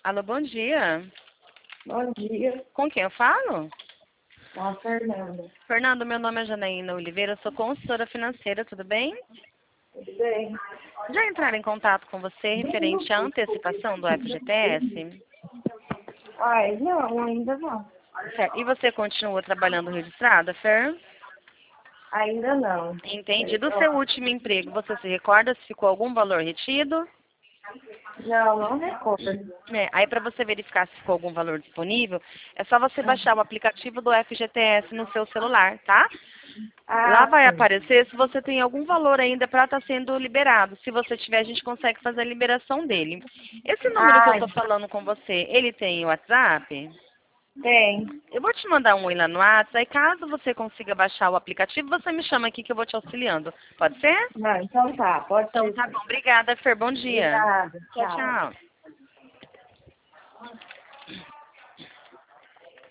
Alô, bom dia. Bom dia, Com quem eu falo? com a Fernanda. Fernando, meu nome é Janaína Oliveira, eu sou consultora financeira, tudo bem? Tudo bem? Já entraram em contato com você referente à antecipação do FGTS? Ai, não, ainda não. Certo. E você continua trabalhando registrada, Fer? Ainda não. Entendi. Do seu último emprego, você se recorda se ficou algum valor retido? Não, não recordo. Aí para você verificar se ficou algum valor disponível, é só você baixar o aplicativo do FGTS no seu celular, tá? Lá Ah, vai sim. aparecer se você tem algum valor ainda para estar sendo liberado. Se você tiver, a gente consegue fazer a liberação dele. Esse número que eu Ai, estou falando com você, ele tem WhatsApp? tem. Eu vou te mandar um oi lá no WhatsApp, aí caso você consiga baixar o aplicativo, você me chama aqui que eu vou te auxiliando. Pode ser? Não, então tá, pode Então ser tá sim. bom. Obrigada, Fer. Bom dia. Obrigada, Tchau, tchau. tchau.